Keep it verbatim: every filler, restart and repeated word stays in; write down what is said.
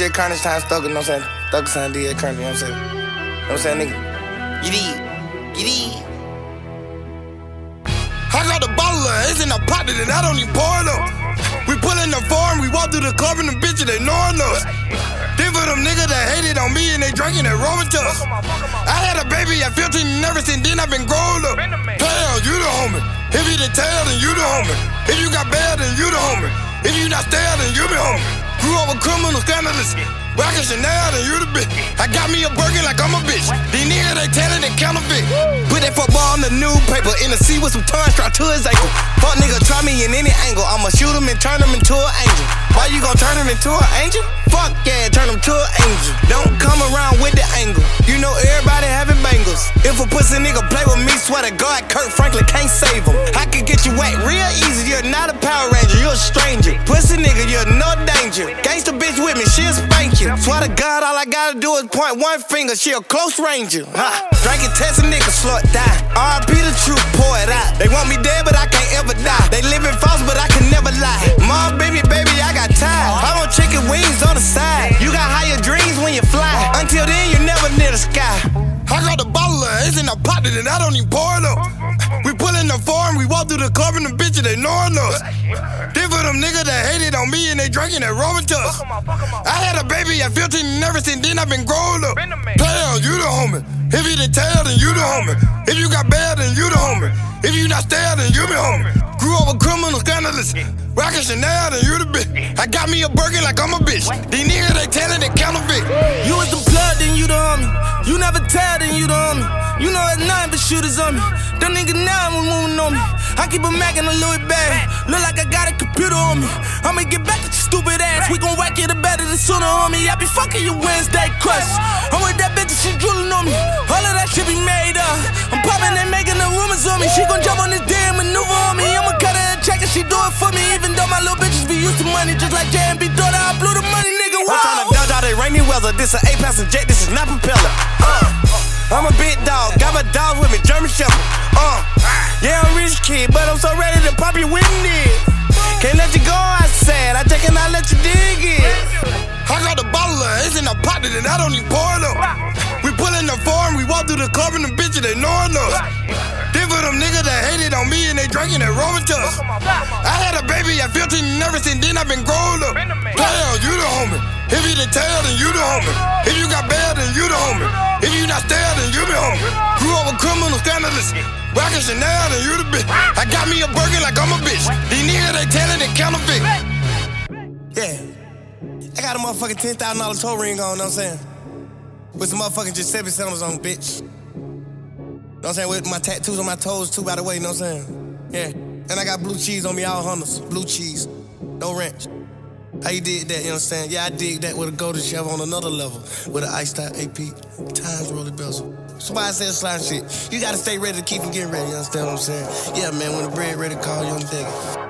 J Carnage time Thugger, you know what I'm saying? Thugger sign D J Carnage, you know what I'm saying? You know what I'm saying, nigga? Get in, get in. I got a bottle of Ace in a pot and I don't even pour it up. We pull in the farm, we walk through the club and them bitches, they knowin' us. Then for them niggas that hated on me and they drinking that Roman Tuss. I had a baby at fifteen and ever since then I been growing up. Tail, you the homie. If you the tail, then you the homie. If you got bad, then you the homie. If you not stale, then you be homie. Grew up with criminals, scandalous. Rockin' Chanel, then you the bitch. I got me a burger like I'm a bitch. These niggas, they tellin' they counterfeit. Put that football in the newspaper, in the sea with some tongue strapped to his ankle. Fuck nigga, try me in any angle. I'ma shoot him and turn him into an angel. Why you gon' turn him into an angel? Fuck yeah, turn him to an angel. Don't come around with the angle. You know everybody having bangles. If a pussy nigga play with me, swear to God, Kurt Franklin can't save him. I can get you wet real easy. You're not a Power Ranger, you're a stranger. Pussy nigga, you're no danger. Gangsta bitch with me, she'll spank you. Swear to God, all I gotta do is point one finger. She a close ranger. Ha. Drinking test a nigga, slow it down. R I P the truth, pour it out. They want me dead, but I can't ever die. They living false, but I can never lie. Mom, baby, baby, I got time. I want chicken wings on the side. You got higher dreams when you fly. Until then, you're never near the sky. I got a bottle of Ace in a pot and I don't even pour it up. We pull in the farm, we walk through the club and them bitches, they knowin' us. Then for them niggas that hated on me and they drinking that Roman Tuss. I had a baby at fifteen and ever since then I been growing up. Tail, you the homie. If you the tail, then you the homie. If you got bad, then you the homie. If you not stale, then you be homie. Grew up with criminals, scandalous. Rockin' Chanel, then you the bitch. I got me a burger like I'm a bitch. These niggas, they tellin' they counterfeit. You was the plug, then you the homie. You never tell, then you the homie. You know it's nothing but shooters on me. Them niggas now was moving on me. I keep a Mac in a Louis bag. Look like I got a computer on me. I'ma get back at your stupid ass. We gon' whack it better than sooner on me. I be fucking your Wednesday crush. I'm with that bitch and she drooling on me. All of that shit be made up. I'm popping and making the rumors on me. She gon' jump on this damn maneuver on me. I'ma cut her a check and she do it for me. Even though my little bitches be used to money, just like J and B daughter, I blew the money, nigga. Wow. I'm tryna dodge all that rainy weather. This a eight-passenger jet, this is not propeller. Uh, I'm a big dog, got my dog with me, German Shepherd. Uh, yeah, I'm rich kid, but I'm so ready to pop your windy. Can't let you go, I said. I take and I let you dig it. I got a bottle of Ace in a pot and I don't even pour it up. We pull in the farm, we walk through the club and them bitches, they knowin' us. Then for them niggas that hated on me and they drinking that Roman Tuss. I had a baby at fifteen and ever since then I been growing up. Tail, you the homie. If you the tail, then you the homie. If you got bad, then you the homie. If you not stale, then you be homie. Grew up with criminals, scandalous. Rockin' Chanel, then you the bitch. I got me a burger like I'm a bitch. These niggas, they tellin' they counterfeit. Yeah. I got a motherfucking ten thousand dollar toe ring on, know what I'm saying? With some motherfucking Giuseppe Simmons on, bitch. Know what I'm saying? With my tattoos on my toes, too, by the way, know what I'm saying? Yeah. And I got blue cheese on me, all hummers. Blue cheese. No ranch. How you did that, you know what I'm saying? Yeah, I dig that with a golden chef on another level. With an iced out A P, times rolling bezel. Somebody said slime shit. You gotta stay ready to keep from getting ready, you understand what I'm saying? Yeah, man, when the bread ready, call you on the deck.